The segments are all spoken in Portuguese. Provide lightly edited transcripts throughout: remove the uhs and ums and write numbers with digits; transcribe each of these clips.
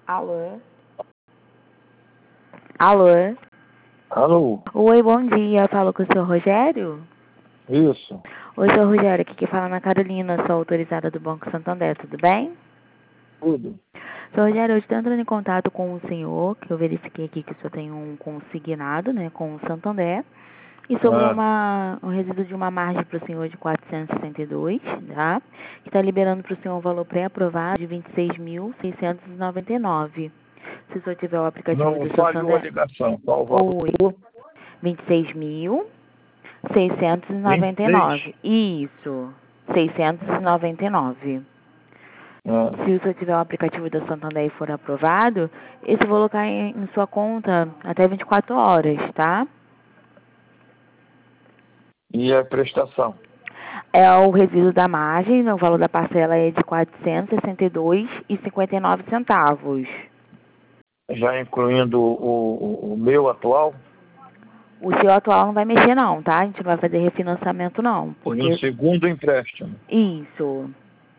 Alô? Alô? Alô? Oi, bom dia. Falo com o senhor Rogério? Isso. Oi, senhor Rogério. Aqui que fala Ana Carolina. Sou autorizada do Banco Santander. Tudo bem? Tudo. Senhor Rogério, eu estou entrando em contato com o senhor, que eu verifiquei aqui que o senhor tem um consignado, né, com o Santander. E sobrou um resíduo de uma margem para o senhor de 462, tá? Que está liberando para o senhor um valor pré-aprovado de 26.699. Se o senhor tiver o aplicativo Não do falhou a Santander... ligação. Qual o valor? Oi. 26? 26.699. Isso. 699. Se o senhor tiver o aplicativo da Santander e for aprovado, esse eu vou colocar em sua conta até 24 horas, tá? E a prestação? É o resíduo da margem, o valor da parcela é de R$ 462,59. Já incluindo o meu atual? O seu atual não vai mexer não, tá? A gente não vai fazer refinanciamento não, porque... No segundo empréstimo. Isso.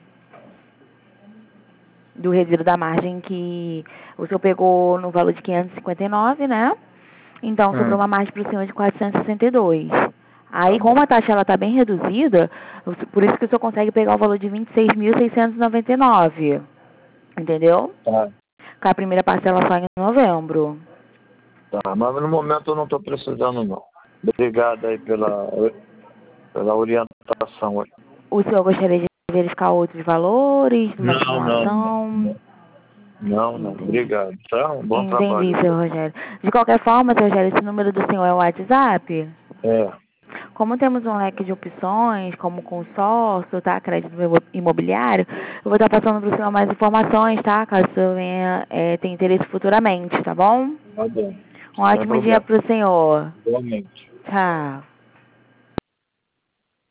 Do resíduo da margem que o senhor pegou no valor de 559, né? Então, sobrou uma margem para o senhor de 462. Aí, como a taxa ela tá bem reduzida, por isso que o senhor consegue pegar o valor de 26.699. Entendeu? Tá. Com a primeira parcela só em novembro. Tá, mas no momento eu não estou precisando não. Obrigado aí pela orientação. O senhor gostaria de verificar outros valores, uma Não. simulação? Obrigado, tá? Um bom Entendi, trabalho. seu Rogério. De qualquer forma, seu Rogério, esse número do senhor é o WhatsApp? É. Como temos um leque de opções, como consórcio, tá? Crédito imobiliário, eu vou estar passando para o senhor mais informações, tá? Caso o senhor venha ter interesse futuramente, tá bom? Tá bom. Um ótimo dia para o senhor. Igualmente. Tchau.